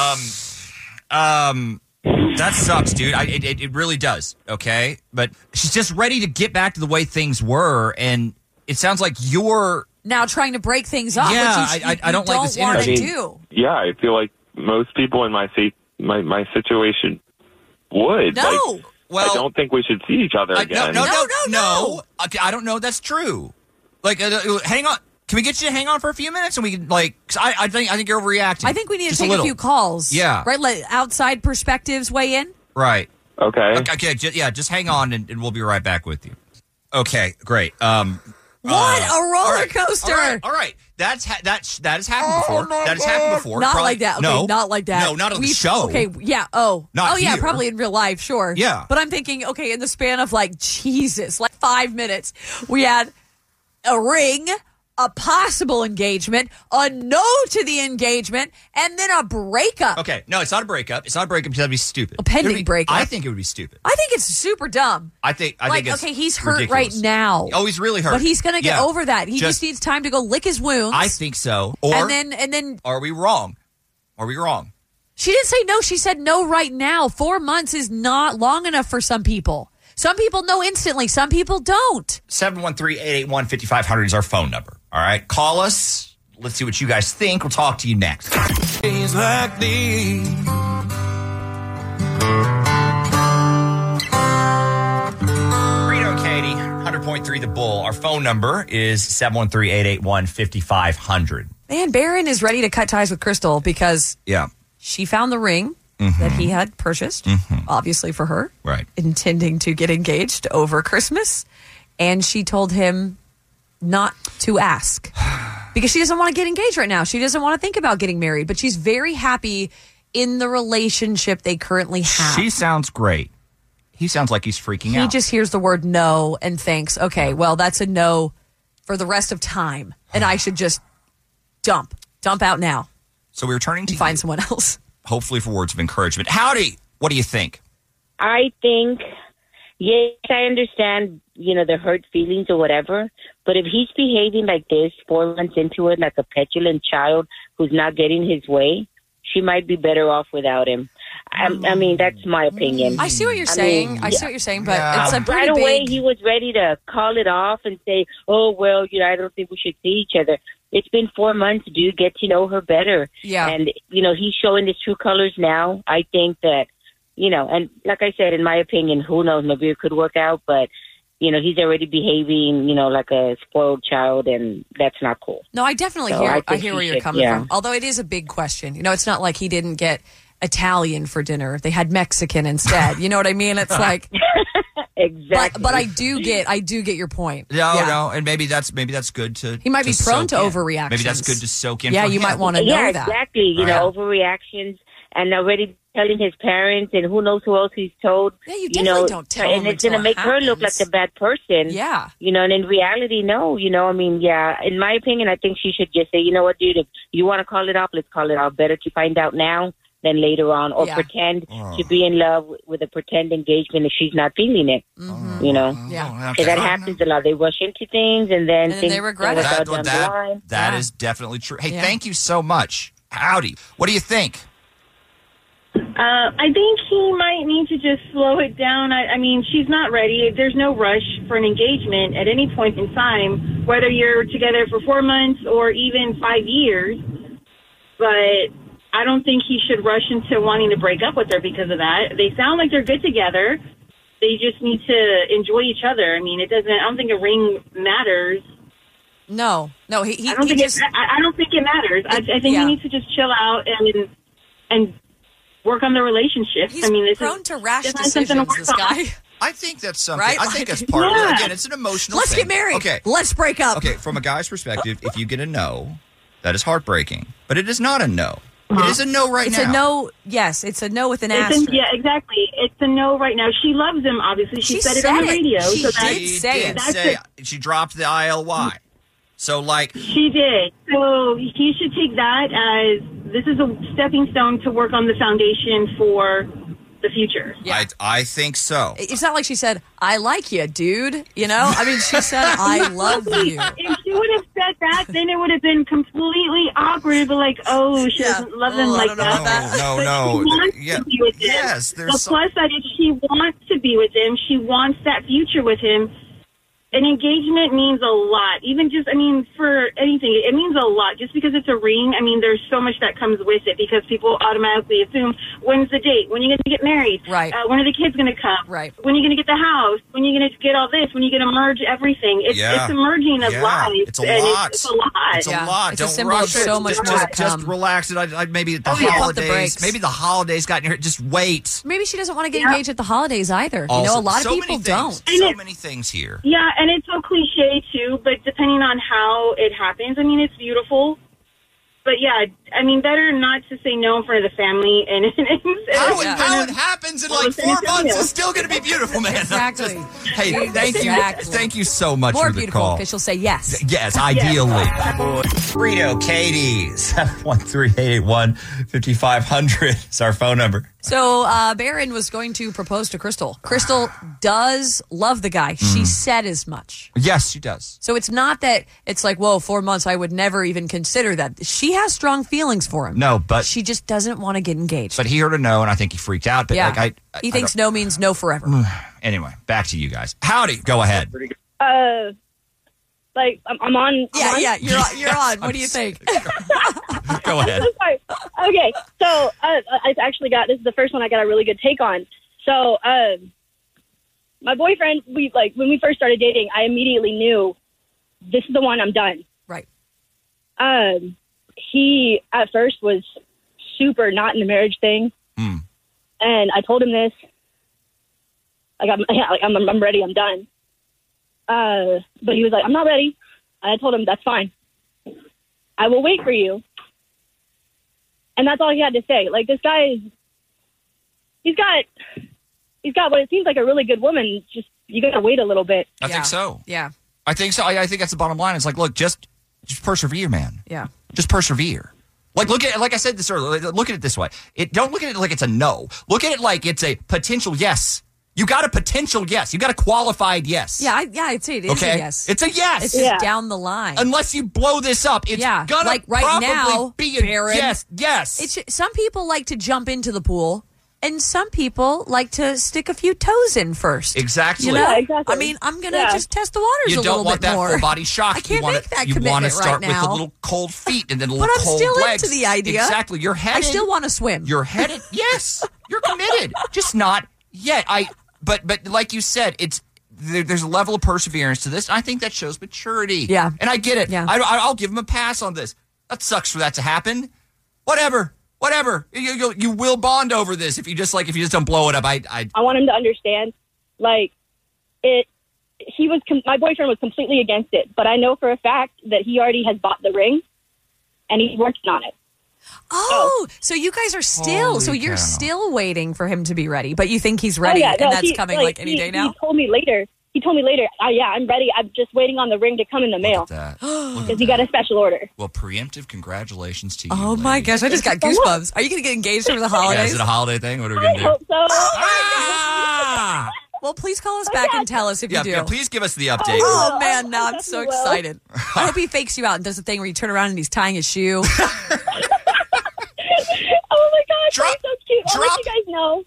That sucks, dude. It really does, okay? But she's just ready to get back to the way things were, and it sounds like you're... now trying to break things up, Yeah, which I don't like this want to energy. do. Yeah, I feel like most people in my situation would. No. I don't think we should see each other again. No. Okay, I don't know that's true. Like, hang on. Can we get you to hang on for a few minutes and we can, like, 'cause I think you're overreacting. I think we need to Just take a few calls. Yeah. Right? Let outside perspectives weigh in. Right. Okay. Just hang on and we'll be right back with you. Okay, great. What a roller coaster! All right. That has happened before. That has happened before. Not Probably- like that. Okay, no, not like that. No, not on the show. Okay, yeah. Oh, Not yeah. here. Probably in real life, sure. Yeah. But I'm thinking, okay, in the span of like Jesus, like 5 minutes, we had a ring, a possible engagement, a no to the engagement, and then a breakup. Okay, no, it's not a breakup. It's not a breakup because that'd be stupid. A pending breakup. I think it would be stupid. I think it's super dumb. I think it's okay, he's hurt ridiculous. right now. Oh, he's really hurt. But he's going to get Yeah. over that. He just needs time to go lick his wounds. I think so. Or and then are we wrong? Are we wrong? she didn't say no. She said no right now. 4 months is not long enough for some people. Some people know instantly. Some people don't. 713-881-5500 is our phone number. All right, call us. Let's see what you guys think. We'll talk to you next. Days like these. Reno and Katie, 100.3 The Bull. Our phone number is 713-881-5500. Man, Baron is ready to cut ties with Crystal because Yeah. she found the ring that he had purchased, obviously for her, Right. intending to get engaged over Christmas. And she told him not to ask because she doesn't want to get engaged right now. She doesn't want to think about getting married, but she's very happy in the relationship they currently have. She sounds great. He sounds like he's freaking He out. just hears the word no and thinks, okay, well, that's a no for the rest of time. And I should just dump out now. So we're turning to find someone else. Hopefully for words of encouragement. Howdy. What do you think? I think, yes, I understand, the hurt feelings or whatever. But if he's behaving like this 4 months into it, like a petulant child who's not getting his way, she might be better off without him. I mean, that's my opinion. I see what you're saying. I see what you're saying, but it's a pretty right away big... he was ready to call it off and say, "Oh well, I don't think we should see each other." It's been 4 months, dude. Get to know her better. Yeah. And he's showing his true colors now. I think that, and like I said, in my opinion, who knows? Maybe it could work out, but he's already behaving, like a spoiled child, and that's not cool. No, I definitely So hear. I I think hear he where you're should, coming yeah. from. Although it is a big question. It's not like he didn't get Italian for dinner. They had Mexican instead. You know what I mean? It's like exactly. But I do get your point. No, and maybe that's good to. He might be prone soak to in. overreactions. Maybe that's good to soak in. Yeah, for you him. might want to know that. Exactly. Overreactions, and already telling his parents, and who knows who else he's told. Yeah, you definitely don't tell and them it's going to until it make her look like happens. the bad person. Yeah. And in reality, no. In my opinion, I think she should just say, you know what, dude, if you want to call it off, let's call it off. Better to find out now than later on, or pretend to be in love with a pretend engagement if she's not feeling it. Yeah. So that happens a lot. They rush into things and then things they regret go it. down the line. That is definitely true. Hey, thank you so much. Howdy. What do you think? I think he might need to just slow it down. I mean, she's not ready. There's no rush for an engagement at any point in time, whether you're together for 4 months or even 5 years. But I don't think he should rush into wanting to break up with her because of that. They sound like they're good together. They just need to enjoy each other. I mean, I don't think a ring matters. No. I don't think it matters. I think he needs to just chill out and work on the relationship. He's prone to rash decisions, this guy. I think that's something. Right? I think that's part of it. Again, it's an emotional Let's thing. get married. Okay. Let's break up. Okay, from a guy's perspective, if you get a no, that is heartbreaking. But it is not a no. It is a no right now. It's a no, yes. It's a no with an asterisk. Yeah, exactly. It's a no right now. She loves him, obviously. She said it on the radio. She did say it. She dropped the ILY. So, She did. So he should take that as this is a stepping stone to work on the foundation for the future. Yeah. I think so. It's not like she said, I like you, dude. You know? I mean, she said, I love you. If she would have said that, then it would have been completely awkward. But she doesn't love him like that. No. She wants to be with him. Yes, the plus side is she wants to be with him. She wants that future with him. An engagement means a lot. Even just, for anything, it means a lot. Just because it's a ring, there's so much that comes with it because people automatically assume, when's the date? When are you going to get married? Right. When are the kids going to come? Right. When are you going to get the house? When are you going to get all this? When are you going to merge everything? It's a merging of lives. It's a lot. It's a lot. It's a lot. It's Don't a symbol rush of so it. much just, more to just come. relax. Maybe the Pump the holidays. brakes. Maybe the holidays got in here. Just wait. Maybe she doesn't want to get engaged at the holidays either. Also, a lot of so people many don't. things, so many things here. Yeah, and it's so cliche too, but depending on how it happens, it's beautiful. But yeah, better not to say no in front of the family. And how it happens in 4 months is still going to be beautiful, man. Exactly. Hey, thank you so much More for the beautiful call. because she'll say yes. Yes, ideally. Frito, Katie, 713-881-5500 is our phone number. So Barron was going to propose to Crystal. Crystal does love the guy. She said as much. Yes, she does. So it's not that it's like, whoa, 4 months, I would never even consider that. She has strong feelings for him. No, but she just doesn't want to get engaged. But he heard a no, and I think he freaked out. But he thinks no means no forever. Anyway, back to you guys. Howdy, go ahead. I'm on. You're on. What do you think? Go ahead. Sorry. Okay, so I actually this is the first one I got a really good take on. So my boyfriend, when we first started dating, I immediately knew this is the one. I'm done. Right. He at first was super not in the marriage thing, and I told him this. I'm ready. I'm done. But he was like, I'm not ready. And I told him, that's fine. I will wait for you. And that's all he had to say. This guy he's got what it seems like a really good woman. Just, you got to wait a little bit. I think so. Yeah. I think so. I think that's the bottom line. It's look, just persevere, man. Yeah. Just persevere. Look at it, like I said this earlier, look at it this way. Don't look at it like it's a no. Look at it like it's a potential yes. You got a potential yes. You got a qualified yes. Yeah, I'd say it is a yes. It's a yes. It's just down the line. Unless you blow this up, it's gonna right probably now, be a Barron, yes. Some people like to jump into the pool, and some people like to stick a few toes in first. Exactly. You know? Yeah, exactly. I'm going to just test the waters a little bit more. You don't want that full body shock. I can't make that commitment You want to start right now. with a little cold feet and then a little but cold I'm still legs. into the idea. Exactly. You're headed. I still want to swim. You're headed. Yes. You're committed. Just not yet. But like you said, there's a level of perseverance to this. And I think that shows maturity. Yeah. And I get it. Yeah. I'll give him a pass on this. That sucks for that to happen. Whatever. You will bond over this if you just don't blow it up. I want him to understand, my boyfriend was completely against it, but I know for a fact that he already has bought the ring and he's working on it. So you guys are still, you're still waiting for him to be ready, but you think he's ready and that's coming any day now? He told me later, I'm ready. I'm just waiting on the ring to come in the mail. Because he got a special order. Well, preemptive congratulations to you. Oh my gosh, I just got goosebumps. Are you going to get engaged over the holidays? Yeah, is it a holiday thing? What are we going to do? I hope so. Well, please call us back and tell us if you do. Yeah, please give us the update. Oh, man, now I'm so excited. I hope he fakes you out and does the thing where you turn around and he's tying his shoe. Oh my gosh, that's so cute. I'll let you guys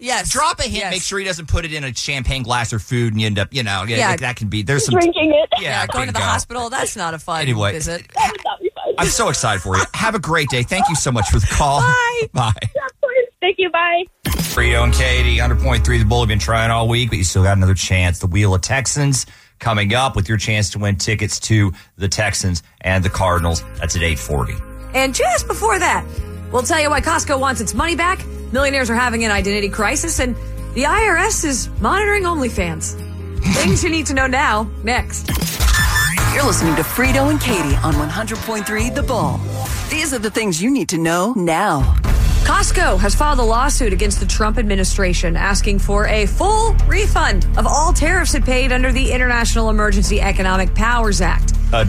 Yes. Drop a hint. Yes. Make sure he doesn't put it in a champagne glass or food and you end up, that can be, there's some. Drinking it. Yeah, going to the hospital, that's not a fun visit. That would not be fun. I'm so excited for you. Have a great day. Thank you so much for the call. Bye. Bye. Yeah, of course. Thank you. Bye. Frito and Katie, 100.3 The Bull. Have been trying all week, but you still got another chance. The Wheel of Texans coming up with your chance to win tickets to the Texans and the Cardinals. That's at 8:40. And just before that, we'll tell you why Costco wants its money back. Millionaires are having an identity crisis, and the IRS is monitoring OnlyFans. Things you need to know now, next. You're listening to Frito and Katie on 100.3 The Bull. These are the things you need to know now. Costco has filed a lawsuit against the Trump administration asking for a full refund of all tariffs it paid under the International Emergency Economic Powers Act. A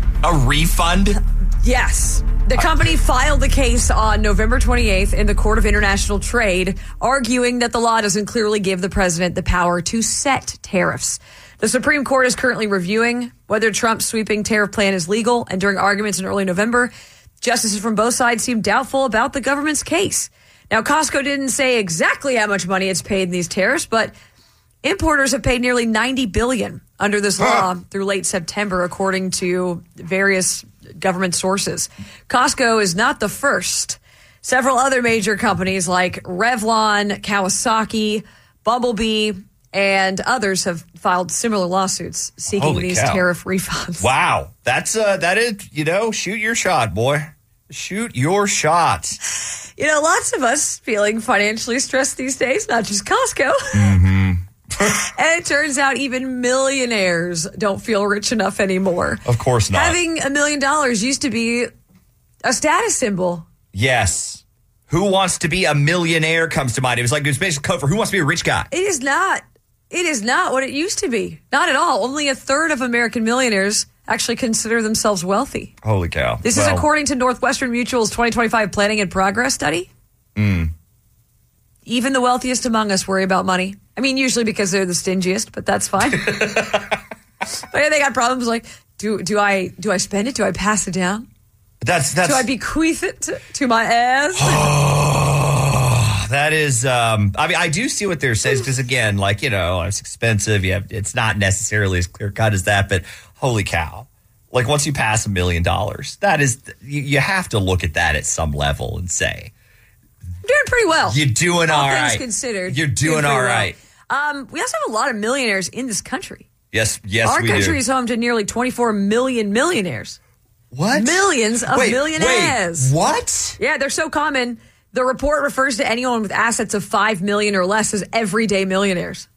refund? Yes. The company filed the case on November 28th in the Court of International Trade, arguing that the law doesn't clearly give the president the power to set tariffs. The Supreme Court is currently reviewing whether Trump's sweeping tariff plan is legal, and during arguments in early November, justices from both sides seemed doubtful about the government's case. Now, Costco didn't say exactly how much money it's paid in these tariffs, but importers have paid nearly $90 billion under this law through late September, according to various government sources. Costco is not the first. Several other major companies like Revlon, Kawasaki, Bumblebee, and others have filed similar lawsuits seeking these tariff refunds. Wow. That is, shoot your shot, boy. Shoot your shot. Lots of us feeling financially stressed these days, not just Costco. Mm-hmm. And it turns out even millionaires don't feel rich enough anymore. Of course not. Having $1 million used to be a status symbol. Yes. Who wants to be a millionaire comes to mind. It was basically code for who wants to be a rich guy. It is not. It is not what it used to be. Not at all. Only a third of American millionaires actually consider themselves wealthy. Holy cow. This is according to Northwestern Mutual's 2025 Planning and Progress study. Even the wealthiest among us worry about money. I mean, usually because they're the stingiest, but that's fine. But they got problems like, do I spend it? Do I pass it down? Do I bequeath it to my heirs? That is, I do see what they're saying because, again, it's expensive. It's not necessarily as clear cut as that, but holy cow. Once you pass $1 million, that is, you have to look at that at some level and say, I'm doing pretty well. You're doing all right. All things considered. You're doing all right. We also have a lot of millionaires in this country. Yes, Our we do. country is home to nearly 24 million millionaires. What? Millions of millionaires. Wait, what? Yeah, they're so common. The report refers to anyone with assets of $5 million or less as everyday millionaires.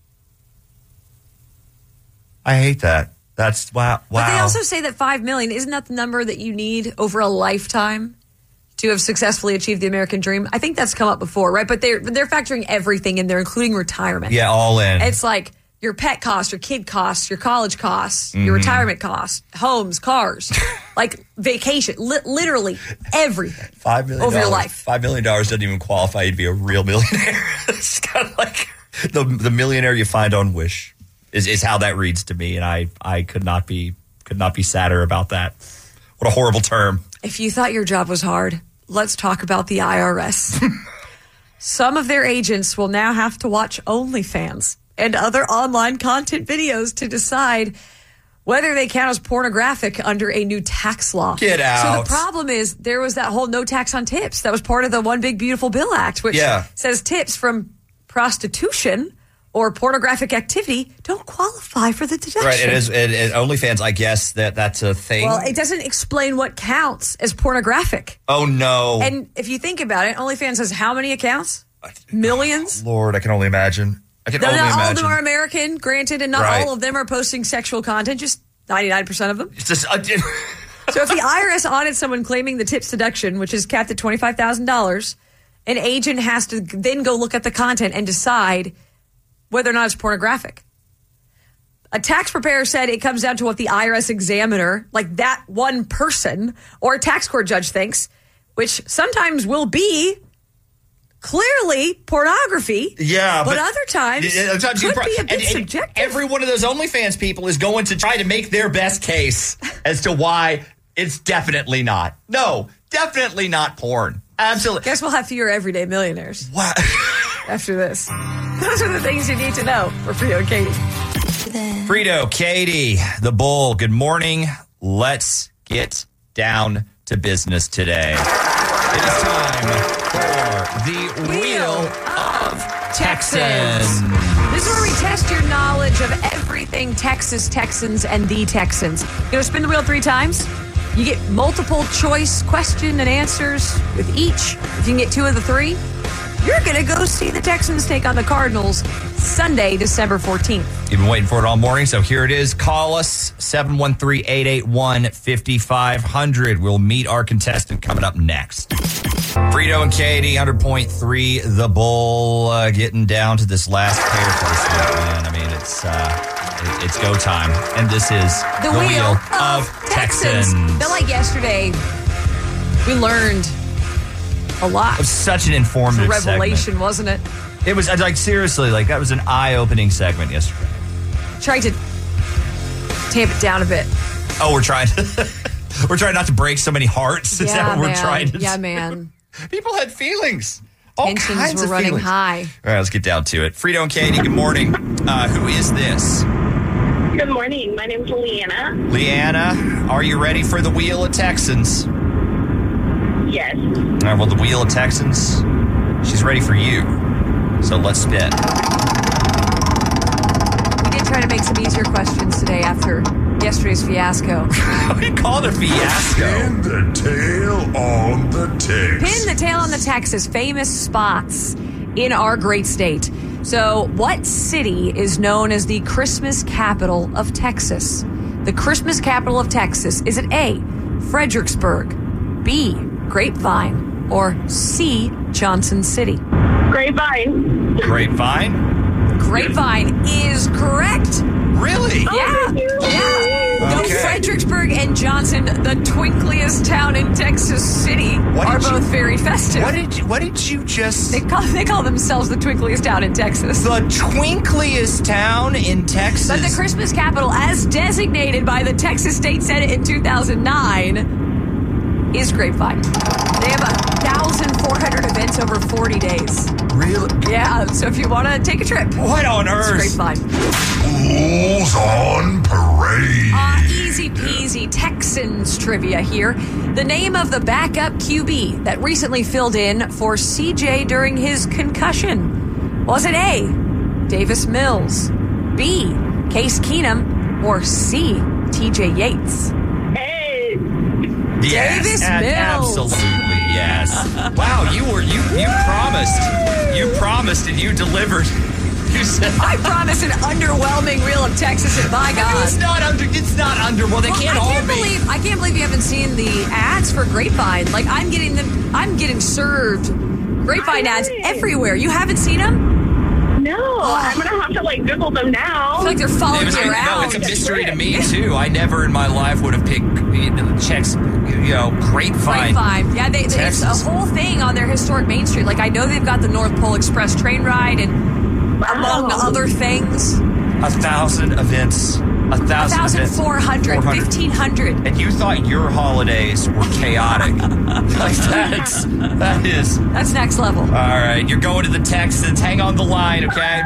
I hate that. That's wow. But they also say that $5 million, isn't that the number that you need over a lifetime to have successfully achieved the American dream? I think that's come up before, right? But they're factoring everything in there, including retirement. Yeah, all in. It's like your pet costs, your kid costs, your college costs, your retirement costs, homes, cars, vacation, literally everything. $5 million over your life. $5 million doesn't even qualify you to be a real millionaire. It's kind of like the millionaire you find on Wish is how that reads to me, and I could not be sadder about that. What a horrible term. If you thought your job was hard, let's talk about the IRS. Some of their agents will now have to watch OnlyFans and other online content videos to decide whether they count as pornographic under a new tax law. Get out. So the problem is there was that whole no tax on tips. That was part of the One Big Beautiful Bill Act, which says tips from prostitution or pornographic activity don't qualify for the deduction. Right, and OnlyFans, I guess that's a thing. Well, it doesn't explain what counts as pornographic. Oh, no. And if you think about it, OnlyFans has how many accounts? Millions? Lord, I can only imagine. Not all of them are American, granted, and not all of them are posting sexual content, just 99% of them. It's just, so if the IRS audits someone claiming the tips deduction, which is capped at $25,000, an agent has to then go look at the content and decide whether or not it's pornographic. A tax preparer said it comes down to what the IRS examiner, like that one person, or a tax court judge thinks, which sometimes will be clearly pornography. Yeah, but other times could be a bit subjective. Every one of those OnlyFans people is going to try to make their best case as to why it's definitely not. No, definitely not porn. Absolutely. Guess we'll have fewer everyday millionaires. What? after this. Those are the things you need to know for Frito and Katie. Frito, Katie, the Bull, good morning. Let's get down to business today. It is time for the Wheel of Texans. This is where we test your knowledge of everything Texas, Texans, and the Texans. You're going to spin the wheel 3 times. You get multiple choice question and answers with each. If you can get 2 of the 3, you're going to go see the Texans take on the Cardinals Sunday, December 14th. You've been waiting for it all morning, so here it is. Call us, 713-881-5500. We'll meet our contestant coming up next. Frito and Katie, 100.3, the Bull, getting down to this last pair for this week, man. I mean, it's go time. And this is the Wheel of Texans. Felt like yesterday we learned a lot. It was such an informative It was a revelation, segment. wasn't it? It was, like, seriously, like, that was an eye-opening segment yesterday. Trying to tamp it down a bit. Oh, we're trying not to break so many hearts. Is that what we're trying to do? Yeah, man. People had feelings. All Tensions kinds were of running feelings. high. All right, let's get down to it. Frito and Katie, good morning. Who is this? Good morning. My name's Leanna. Leanna, are you ready for the Wheel of Texans? Yes. All right, well, the Wheel of Texans, she's ready for you. So let's spin. We did try to make some easier questions today after yesterday's fiasco. We called it fiasco. Pin the tail on the Tex. Pin the tail on the Texas, famous spots in our great state. So, what city is known as the Christmas capital of Texas? The Christmas capital of Texas, is it A, Fredericksburg, B, Grapevine, or C, Johnson City? Grapevine. Grapevine? Grapevine is correct. Really? Yeah. Though Fredericksburg and Johnson, the twinkliest town in Texas City, are both very festive. What did you just... They call themselves the twinkliest town in Texas. The twinkliest town in Texas? But the Christmas capital, as designated by the Texas State Senate in 2009, is Grapevine. They have 1,400 events over 40 days. Really? Yeah, so if you want to take a trip. What on earth? It's Grapevine. Fools on parade. Easy peasy Texans trivia here. The name of the backup QB that recently filled in for CJ during his concussion. Was it A, Davis Mills, B, Case Keenum, or C, TJ Yates? Yes, Davis Mills. Absolutely, yes. Wow, you promised and you delivered. You said I promised an underwhelming Wheel of Texas, and by God, it's not underwhelming. They can't all be. I can't believe you haven't seen the ads for Grapevine. Like I'm getting served Grapevine ads everywhere. You haven't seen them? No, I'm gonna have to Google them now. I feel like they're following you around. No, it's a mystery to me too. I never in my life would have picked Grapevine. Yeah, it's a whole thing on their historic Main Street. Like I know they've got the North Pole Express train ride, and among other things, 1,000 events. 1,400, 1,500. And you thought your holidays were chaotic. That's next level. All right, you're going to the Texans. Hang on the line, okay?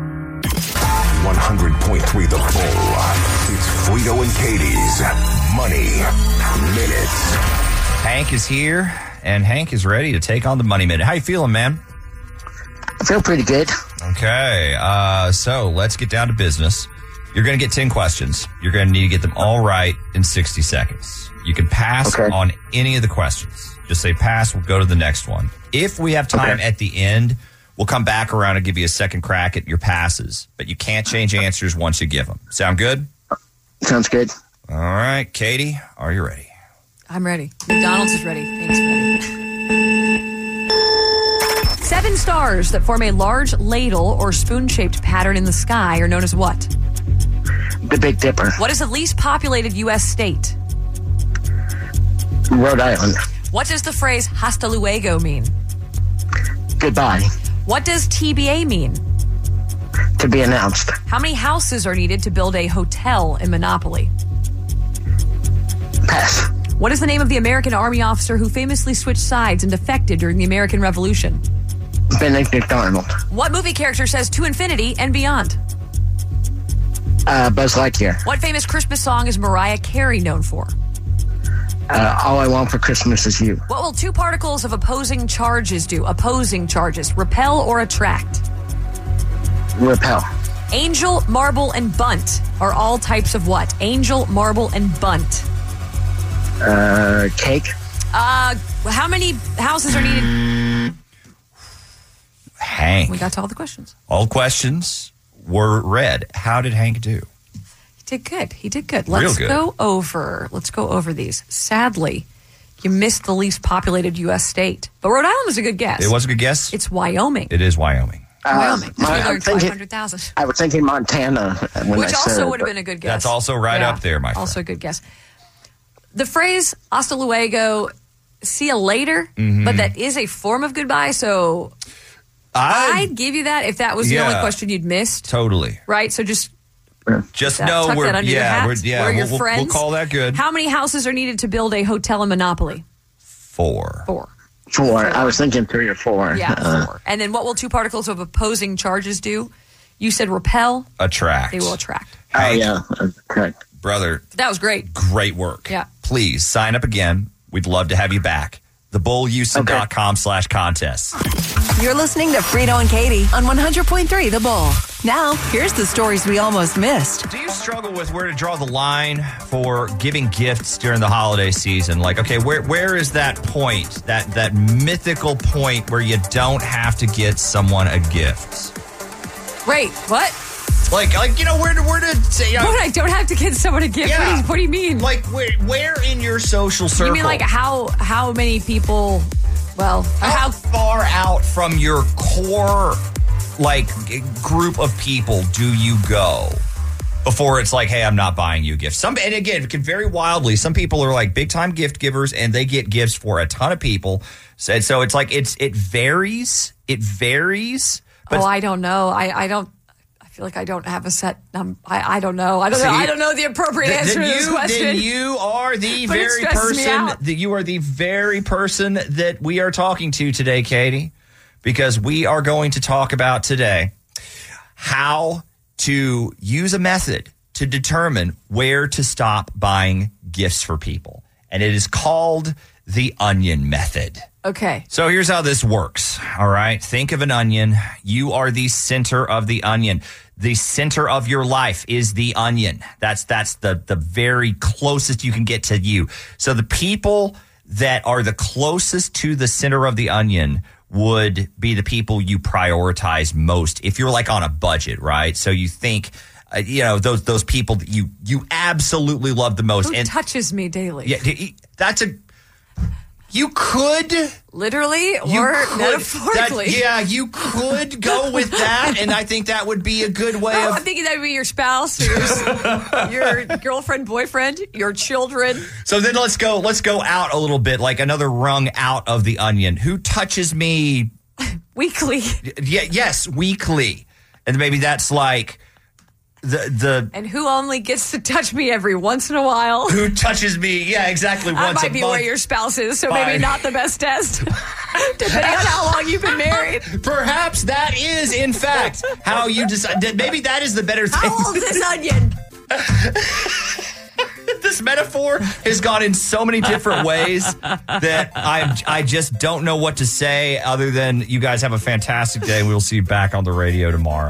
100.3 The Bull. It's Frito and Katie's Money Minutes. Hank is here, and Hank is ready to take on the Money Minute. How you feeling, man? I feel pretty good. Okay, so let's get down to business. You're going to get 10 questions. You're going to need to get them all right in 60 seconds. You can pass on any of the questions. Just say pass. We'll go to the next one. If we have time at the end, we'll come back around and give you a second crack at your passes. But you can't change answers once you give them. Sound good? Sounds good. All right. Katie, are you ready? I'm ready. McDonald's is ready. Thanks, ready. 7 stars that form a large ladle or spoon-shaped pattern in the sky are known as what? The Big Dipper. What is the least populated U.S. state? Rhode Island. What does the phrase hasta luego mean? Goodbye. What does TBA mean? To be announced. How many houses are needed to build a hotel in Monopoly? Pass. What is the name of the American Army officer who famously switched sides and defected during the American Revolution? Benedict Arnold. What movie character says to infinity and beyond? Buzz Lightyear. What famous Christmas song is Mariah Carey known for? All I Want for Christmas Is You. What will two particles of opposing charges do? Opposing charges. Repel or attract? Repel. Angel, marble, and bunt are all types of what? Angel, marble, and bunt. Cake. How many houses are needed? Hank. We got to all the questions. All questions were read. How did Hank do? He did good. He did good. Real Let's good. go over these. Sadly, you missed the least populated U.S. state. But Rhode Island was a good guess. It was a good guess? It's Wyoming. It is Wyoming. Wyoming. We I'm learned thinking- 500,000. I was thinking Montana. When Which I said also it, would have but- been a good guess. That's also right Yeah, up there, my friend. Also a good guess. The phrase hasta luego, see you later, Mhm. but that is a form of goodbye, so I'd give you that if that was the only Yeah. question you'd missed. Totally. Right? So just Just tuck know that we're, under your hat. we're, yeah, We're your we'll friends. call that good. How many houses are needed to build a hotel in Monopoly? 4. 4. I was thinking 3 or 4. Yeah, 4. And then what will two particles of opposing charges do? You said repel. Attract. They will attract. Oh, yeah. Correct. Brother, That was great. great work. Yeah. Please sign up again. We'd love to have you back. TheBullHouston.com/contest. You're listening to Frito and Katie on 100.3 The Bull. Now, here's the stories we almost missed. Do you struggle with where to draw the line for giving gifts during the holiday season? Like, okay, where is that point, that mythical point where you don't have to get someone a gift? Wait, what? Like you know, where to say? What? I don't have to get someone a gift? Yeah. What do you mean? Like, where in your social circle? You mean like how many people? Well, how far out from your core like group of people do you go before it's like, hey, I'm not buying you gifts? And again, it can vary wildly. Some people are like big time gift givers and they get gifts for a ton of people. So it's like it varies. It varies. But I don't know. I don't. I feel like I don't have a set. I don't know. I don't know the appropriate answer to this question. Then you are the But it very stresses me person out. that you are the very person that we are talking to today, Katie, because we are going to talk about today how to use a method to determine where to stop buying gifts for people. And it is called the onion method. Okay. So here's how this works. All right. Think of an onion. You are the center of the onion. The center of your life is the onion. That's the very closest you can get to you. So the people that are the closest to the center of the onion would be the people you prioritize most. If you're like on a budget, right? So you think, those people that you absolutely love the most. Who touches me daily? Yeah, you could literally or metaphorically. You could go with that, and I think that would be a good way of. I'm thinking that would be your spouse, or your girlfriend, boyfriend, your children. So then let's go out a little bit, like another rung out of the onion. Who touches me weekly? Yes, weekly, and maybe that's like. The and who only gets to touch me every once in a while? Who touches me? Yeah, exactly. That once might a be month. where your spouse is, so Fine. maybe not the best test, depending on how long you've been married. Perhaps that is, in fact, how you decide. Maybe that is the better thing. How old is this onion? This metaphor has gone in so many different ways that I just don't know what to say other than you guys have a fantastic day. We will see you back on the radio tomorrow.